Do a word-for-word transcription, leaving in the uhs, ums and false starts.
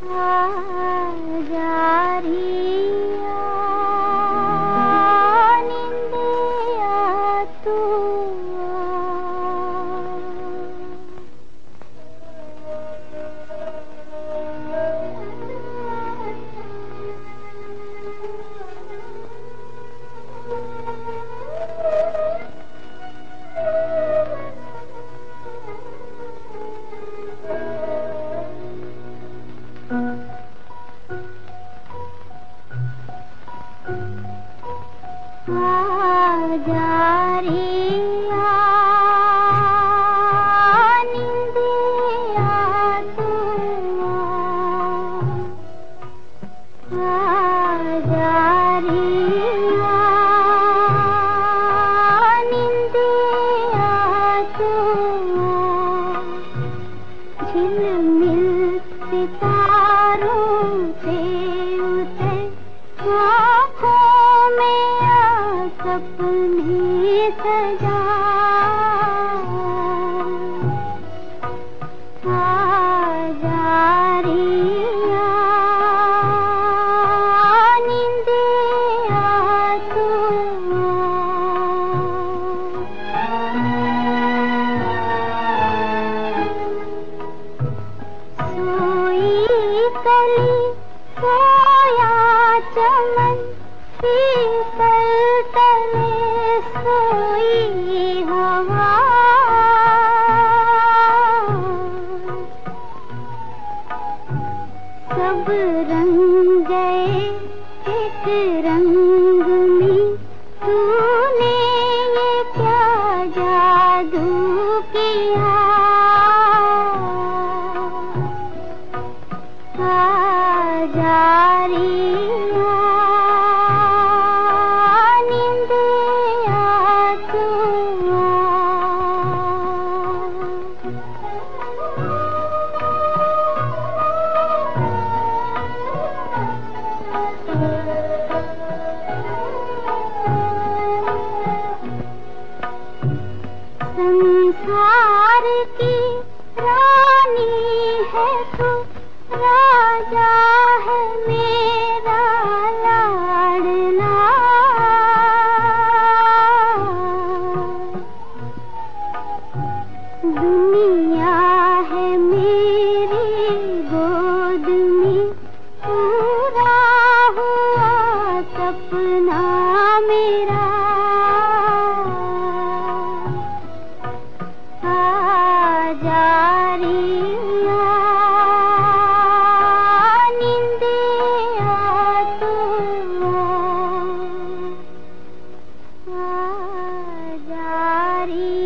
झिलमिल सितारों से उतर आँखों में आ सपने सजा आ जा रिया निंदिया तू कली सोया चमन शीतल तले सोई हवा सब रंग गए एक रंग में तूने ये क्या जादू किया जा रिया निंदिया तू संसार की रानी है तू राजा है मेरा लाडला दुनिया है मेरी गोद में पूरा हुआ सपना मेरा आ जा रिया आ जा रिया।